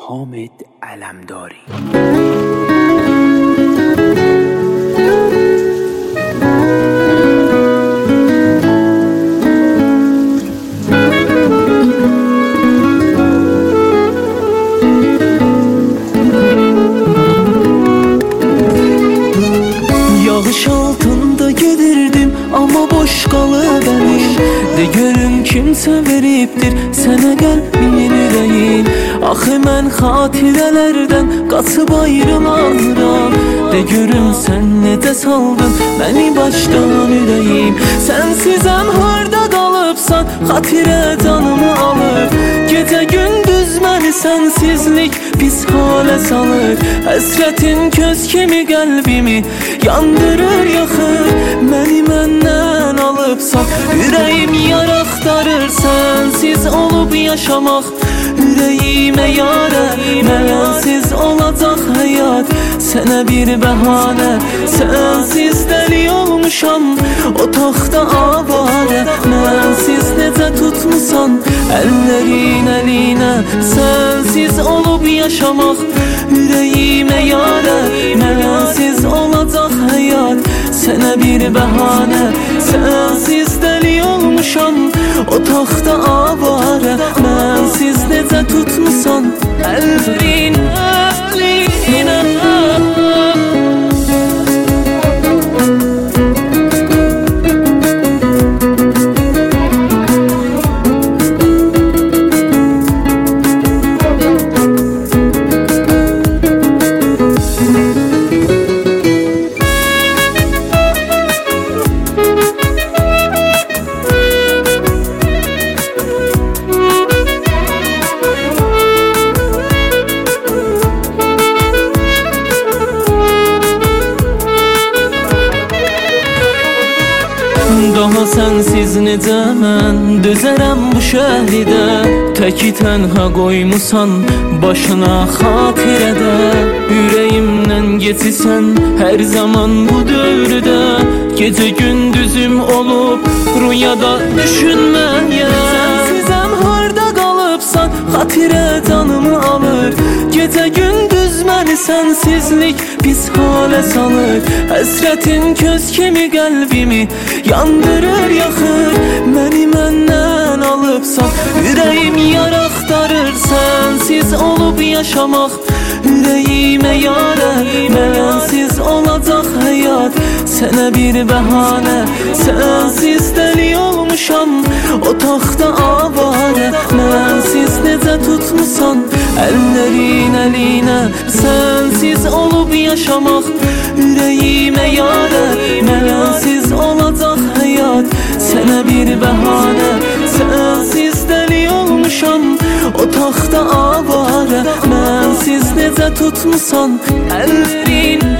حامد علمداری. Yağış altında gedirdim ama boş qalıb əlim. De görüm kimsə veribdir sənə qəlbin ürəyin. Axı mən xatirələrdən qaçıb ayrılanıram. De görüm sən necə saldın məni başdan ürəyim. Sənsizəm harda qalıbsan, xatirə canımı alır. Gecə gündüz məni sənsizlik pis halə salır. Həsrətin köz kimi qəlbimi yandırır, yaxır. Məni məndən alıbsan, ürəyim yar axtarır. Sənsiz olub yaşamaq ürəyimə yarə. Mənsiz olacaq həyat sənə bir bəhanə. Sənsiz dəli olmuşam, otaqda avarə. Mənsiz necə tutmusan əllərin əlinə. Sənsiz olub yaşamaq ürəyimə yarə. Mənsiz olacaq həyat sənə bir bəhanə. Sənsiz dəli olmuşam, otaqda avarə. Mənsiz necə tutmusan əllərin əlinə. Daha sənsiz necə mən dözərəm bu şəhridə. Təki tənha qoymusan başına xatirədə. Ürəyimdən geçisən hər zaman bu dövrdə. Gecə gündüzüm olub rüyada düşünməyə. Sənsizəm harda qalıbsan, xatirə canımı alır. Gecə gündüz məni sənsizlik pis halə salır. Həsrətin köz kimi qəlbimi yandırır, yaxır. Məni məndən alıbsan, ürəyim yar axtarır. Sənsiz olub yaşamaq ürəyimə yarə. Mənsiz olacaq həyat sənə bir bəhanə. Sənsiz dəli olmuşam, otaqda avarə. Mənsiz necə tutmusan əllərin əlinə. Sənsiz olub yaşamaq ürəyimə yarə. Mənsiz olacaq həyat sənə bir bəhanə. Sənsiz dəli olmuşam, otaqda avarə. Mənsiz necə tutmusan əllərin